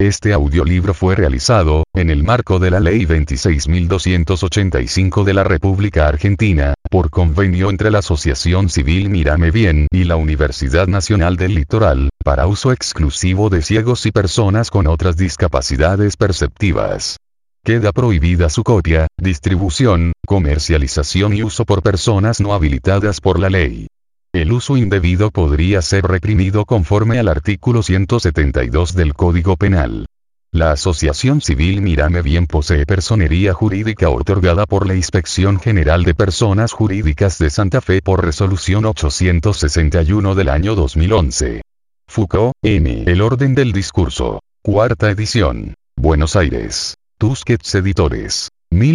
Este audiolibro fue realizado, en el marco de la Ley 26.285 de la República Argentina, por convenio entre la Asociación Civil Mírame Bien y la Universidad Nacional del Litoral, para uso exclusivo de ciegos y personas con otras discapacidades perceptivas. Queda prohibida su copia, distribución, comercialización y uso por personas no habilitadas por la ley. El uso indebido podría ser reprimido conforme al artículo 172 del Código Penal. La Asociación Civil Mírame Bien posee personería jurídica otorgada por la Inspección General de Personas Jurídicas de Santa Fe por resolución 861 del año 2011. Foucault, M. El orden del discurso. Cuarta edición. Buenos Aires. Tusquets Editores.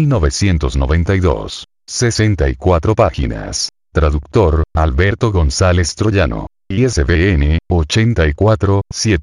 1992. 64 páginas. Traductor, Alberto González Troyano. ISBN, 84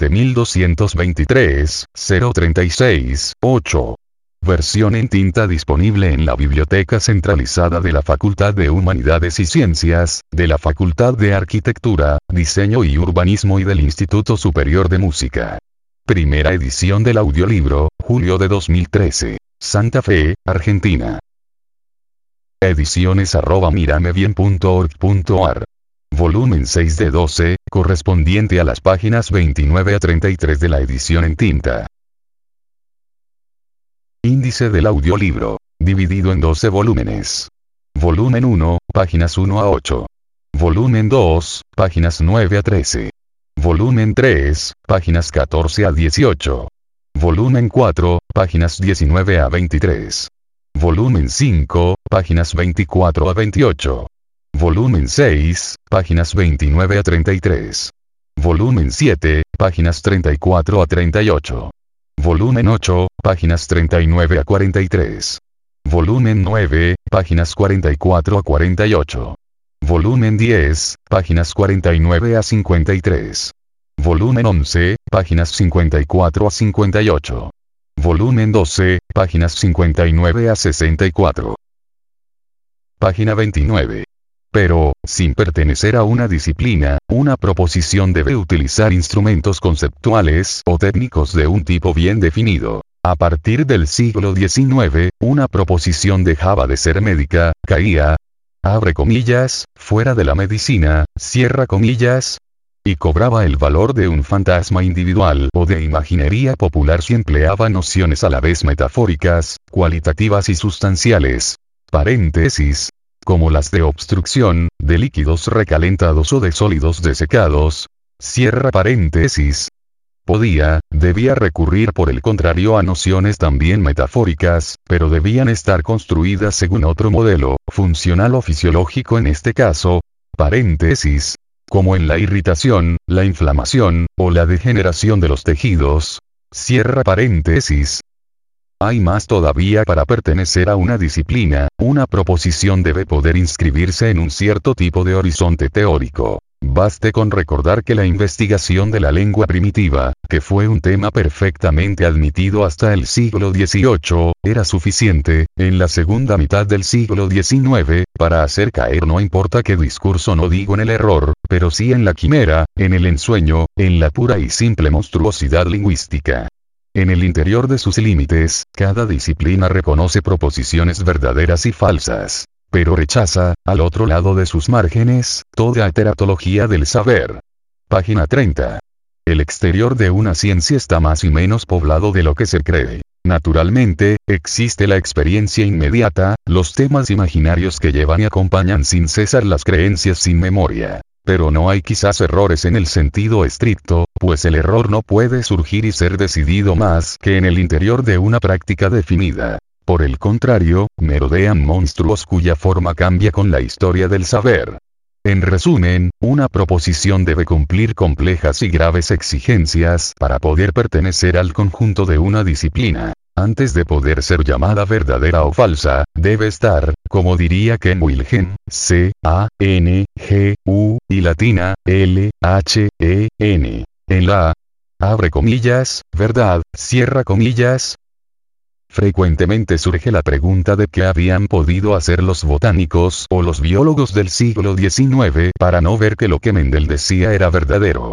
7223 036 8. Versión en tinta disponible en la Biblioteca Centralizada de la Facultad de Humanidades y Ciencias, de la Facultad de Arquitectura, Diseño y Urbanismo y del Instituto Superior de Música. Primera edición del audiolibro, julio de 2013. Santa Fe, Argentina. Ediciones@miramebien.org.ar. Volumen 6 de 12, correspondiente a las páginas 29 a 33 de la edición en tinta. Índice del audiolibro. Dividido en 12 volúmenes. Volumen 1, páginas 1 a 8. Volumen 2, páginas 9 a 13. Volumen 3, páginas 14 a 18. Volumen 4, páginas 19 a 23. Volumen 5, páginas 24 a 28. Volumen 6, páginas 29 a 33. Volumen 7, páginas 34 a 38. Volumen 8, páginas 39 a 43. Volumen 9, páginas 44 a 48. Volumen 10, páginas 49 a 53. Volumen 11, páginas 54 a 58. Volumen 12, páginas 59 a 64. Página 29. Pero, sin pertenecer a una disciplina, una proposición debe utilizar instrumentos conceptuales o técnicos de un tipo bien definido. A partir del siglo XIX, una proposición dejaba de ser médica, caía, abre comillas, fuera de la medicina, cierra comillas, y cobraba el valor de un fantasma individual o de imaginería popular si empleaba nociones a la vez metafóricas, cualitativas y sustanciales. Paréntesis. Como las de obstrucción, de líquidos recalentados o de sólidos desecados. Cierra paréntesis. Debía recurrir por el contrario a nociones también metafóricas, pero debían estar construidas según otro modelo, funcional o fisiológico en este caso. Paréntesis. Como en la irritación, la inflamación, o la degeneración de los tejidos. Cierra paréntesis. Hay más todavía. Para pertenecer a una disciplina, una proposición debe poder inscribirse en un cierto tipo de horizonte teórico. Baste con recordar que la investigación de la lengua primitiva, que fue un tema perfectamente admitido hasta el siglo XVIII, era suficiente, en la segunda mitad del siglo XIX, para hacer caer no importa qué discurso, no digo en el error, pero sí en la quimera, en el ensueño, en la pura y simple monstruosidad lingüística. En el interior de sus límites, cada disciplina reconoce proposiciones verdaderas y falsas, pero rechaza, al otro lado de sus márgenes, toda teratología del saber. Página 30. El exterior de una ciencia está más y menos poblado de lo que se cree. Naturalmente, existe la experiencia inmediata, los temas imaginarios que llevan y acompañan sin cesar las creencias sin memoria. Pero no hay quizás errores en el sentido estricto, pues el error no puede surgir y ser decidido más que en el interior de una práctica definida. Por el contrario, merodean monstruos cuya forma cambia con la historia del saber. En resumen, una proposición debe cumplir complejas y graves exigencias para poder pertenecer al conjunto de una disciplina. Antes de poder ser llamada verdadera o falsa, debe estar, como diría Ken Wilhelm, C-A-N-G-U, y latina, L-H-E-N. En la, abre comillas, verdad, cierra comillas. Frecuentemente surge la pregunta de qué habían podido hacer los botánicos o los biólogos del siglo XIX para no ver que lo que Mendel decía era verdadero.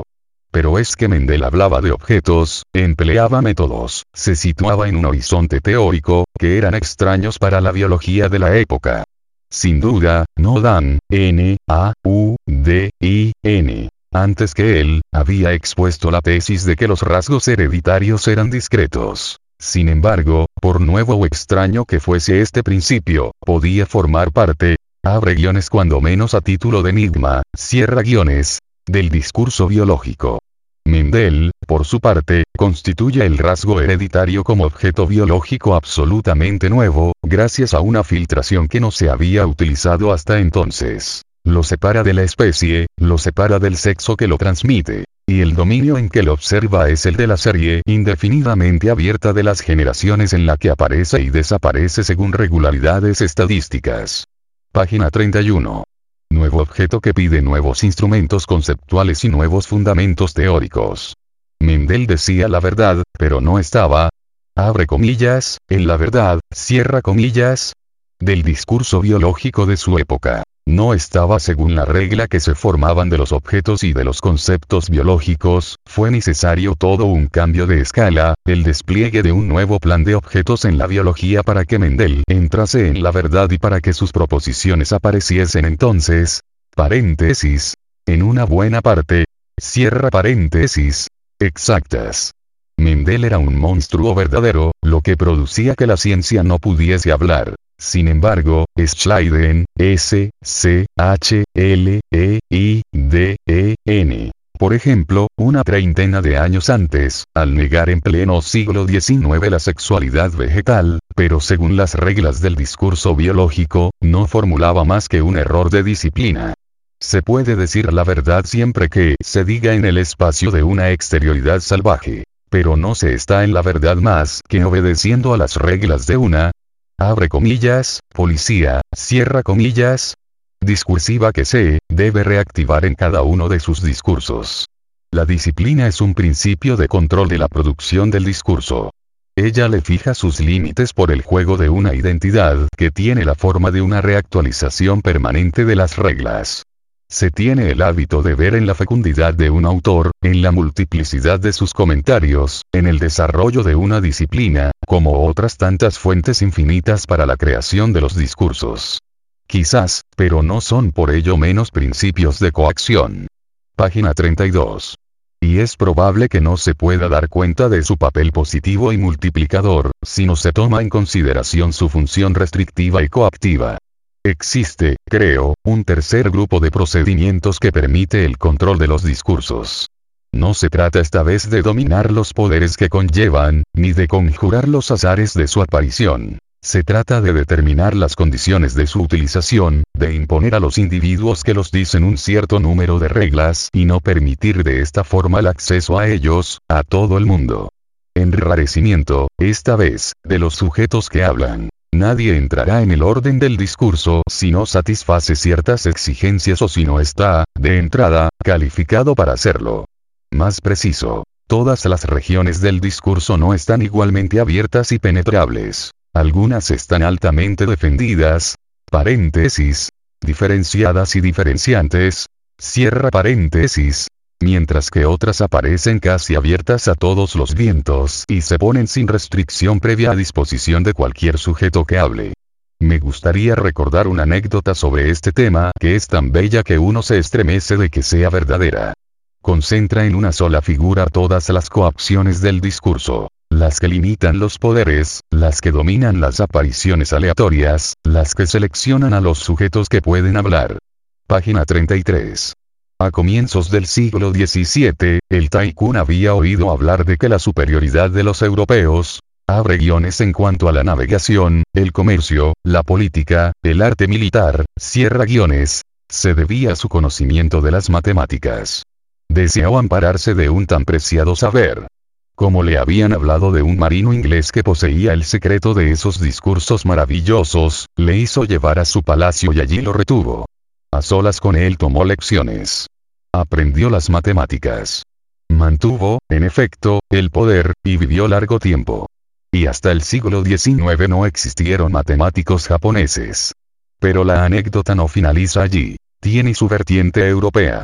Pero es que Mendel hablaba de objetos, empleaba métodos, se situaba en un horizonte teórico, que eran extraños para la biología de la época. Sin duda, no Dan, N, A, U, D, I, N. Antes que él, había expuesto la tesis de que los rasgos hereditarios eran discretos. Sin embargo, por nuevo o extraño que fuese este principio, podía formar parte, abre guiones cuando menos a título de enigma, cierra guiones, del discurso biológico. Mendel, por su parte, constituye el rasgo hereditario como objeto biológico absolutamente nuevo, gracias a una filtración que no se había utilizado hasta entonces. Lo separa de la especie, lo separa del sexo que lo transmite. Y el dominio en que lo observa es el de la serie indefinidamente abierta de las generaciones en la que aparece y desaparece según regularidades estadísticas. Página 31. Nuevo objeto que pide nuevos instrumentos conceptuales y nuevos fundamentos teóricos. Mendel decía la verdad, pero no estaba, abre comillas, en la verdad, cierra comillas, del discurso biológico de su época. No estaba según la regla que se formaban de los objetos y de los conceptos biológicos, fue necesario todo un cambio de escala, el despliegue de un nuevo plan de objetos en la biología para que Mendel entrase en la verdad y para que sus proposiciones apareciesen entonces, paréntesis, en una buena parte, cierra paréntesis, exactas. Mendel era un monstruo verdadero, lo que producía que la ciencia no pudiese hablar. Sin embargo, Schleiden, S, C, H, L, E, I, D, E, N. Por ejemplo, una treintena de años antes, al negar en pleno siglo XIX la sexualidad vegetal, pero según las reglas del discurso biológico, no formulaba más que un error de disciplina. Se puede decir la verdad siempre que se diga en el espacio de una exterioridad salvaje. Pero no se está en la verdad más que obedeciendo a las reglas de una, abre comillas, policía, cierra comillas, discursiva que se debe reactivar en cada uno de sus discursos. La disciplina es un principio de control de la producción del discurso. Ella le fija sus límites por el juego de una identidad que tiene la forma de una reactualización permanente de las reglas. Se tiene el hábito de ver en la fecundidad de un autor, en la multiplicidad de sus comentarios, en el desarrollo de una disciplina, como otras tantas fuentes infinitas para la creación de los discursos. Quizás, pero no son por ello menos principios de coacción. Página 32. Y es probable que no se pueda dar cuenta de su papel positivo y multiplicador, si no se toma en consideración su función restrictiva y coactiva. Existe, creo, un tercer grupo de procedimientos que permite el control de los discursos. No se trata esta vez de dominar los poderes que conllevan, ni de conjurar los azares de su aparición. Se trata de determinar las condiciones de su utilización, de imponer a los individuos que los dicen un cierto número de reglas y no permitir de esta forma el acceso a ellos, a todo el mundo. Enrarecimiento, esta vez, de los sujetos que hablan. Nadie entrará en el orden del discurso si no satisface ciertas exigencias o si no está, de entrada, calificado para hacerlo. Más preciso, todas las regiones del discurso no están igualmente abiertas y penetrables. Algunas están altamente defendidas, paréntesis, diferenciadas y diferenciantes, cierra paréntesis, mientras que otras aparecen casi abiertas a todos los vientos y se ponen sin restricción previa a disposición de cualquier sujeto que hable. Me gustaría recordar una anécdota sobre este tema que es tan bella que uno se estremece de que sea verdadera. Concentra en una sola figura todas las coacciones del discurso. Las que limitan los poderes, las que dominan las apariciones aleatorias, las que seleccionan a los sujetos que pueden hablar. Página 33. A comienzos del siglo XVII, el Tycoon había oído hablar de que la superioridad de los europeos, abre guiones en cuanto a la navegación, el comercio, la política, el arte militar, cierra guiones, se debía a su conocimiento de las matemáticas. Deseó ampararse de un tan preciado saber. Como le habían hablado de un marino inglés que poseía el secreto de esos discursos maravillosos, le hizo llevar a su palacio y allí lo retuvo. A solas con él tomó lecciones. Aprendió las matemáticas. Mantuvo, en efecto, el poder, y vivió largo tiempo. Y hasta el siglo XIX no existieron matemáticos japoneses. Pero la anécdota no finaliza allí. Tiene su vertiente europea.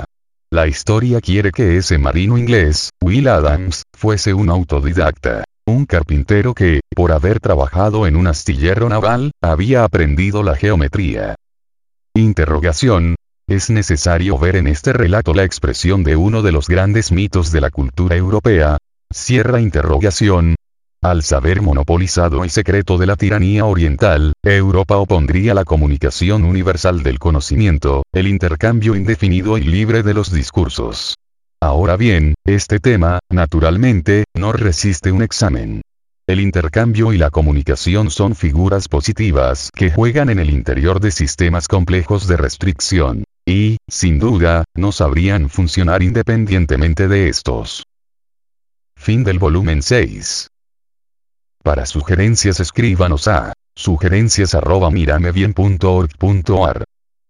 La historia quiere que ese marino inglés, Will Adams, fuese un autodidacta. Un carpintero que, por haber trabajado en un astillero naval, había aprendido la geometría. Interrogación. Es necesario ver en este relato la expresión de uno de los grandes mitos de la cultura europea. Cierra interrogación. Al saber monopolizado y secreto de la tiranía oriental, Europa opondría la comunicación universal del conocimiento, el intercambio indefinido y libre de los discursos. Ahora bien, este tema, naturalmente, no resiste un examen. El intercambio y la comunicación son figuras positivas que juegan en el interior de sistemas complejos de restricción. Y, sin duda, no sabrían funcionar independientemente de estos. Fin del volumen 6. Para sugerencias escríbanos a sugerencias@miramebien.org.ar